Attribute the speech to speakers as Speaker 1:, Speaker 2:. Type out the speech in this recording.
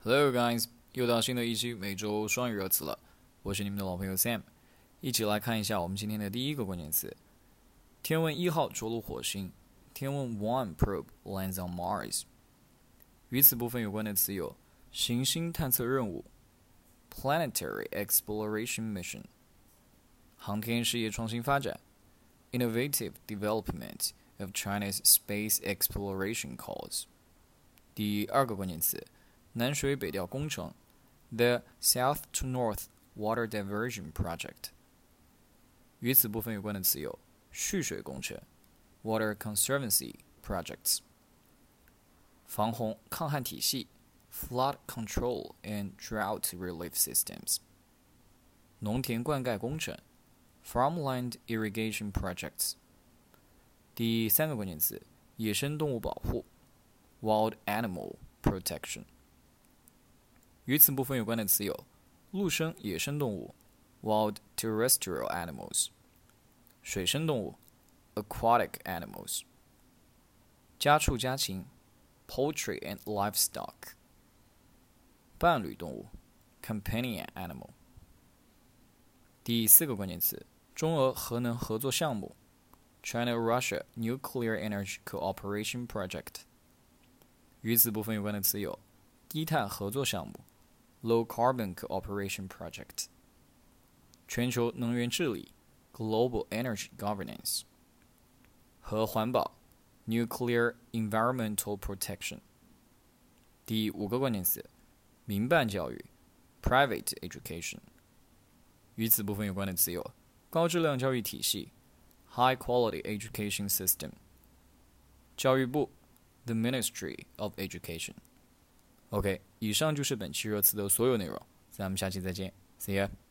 Speaker 1: Hello guys，又到新的一期每周双语热词了，我是你们的老朋友 Sam， 一起来看一下我们今天的第一个关键词。天问1号着陆火星，天问1 probe lands on Mars。与此部分有关的词有行星探测任务 （Planetary Exploration Mission）、航天事业创新发展 （Innovative Development of China's Space Exploration Cause）。第二个关键词。南水北调工程 The South to North Water Diversion Project。 与此部分有关的词有蓄水工程 Water Conservancy Projects。 防洪抗旱体系 Flood Control and Drought Relief Systems。 农田灌溉工程 Farmland Irrigation Projects。 第三个关键词野生动物保护 Wild Animal Protection。与此部分有关的词有陆生野生动物 Wild terrestrial animals， 水生动物 Aquatic animals， 家畜家禽 Poultry and livestock， 伴侣动物 Companion animal。 第四个关键词中俄核能合作项目 China-Russia Nuclear Energy Cooperation Project。 与此部分有关的词有低碳合作项目Low Carbon Cooperation Project， 全球能源治理 Global Energy Governance， 和环保 Nuclear Environmental Protection。 第五个关键词民办教育 Private Education。 与此部分有关的词有高质量教育体系 High Quality Education System， 教育部 The Ministry of Education。OK， 以上就是本期热词的所有内容，咱们下期再见 ，See ya。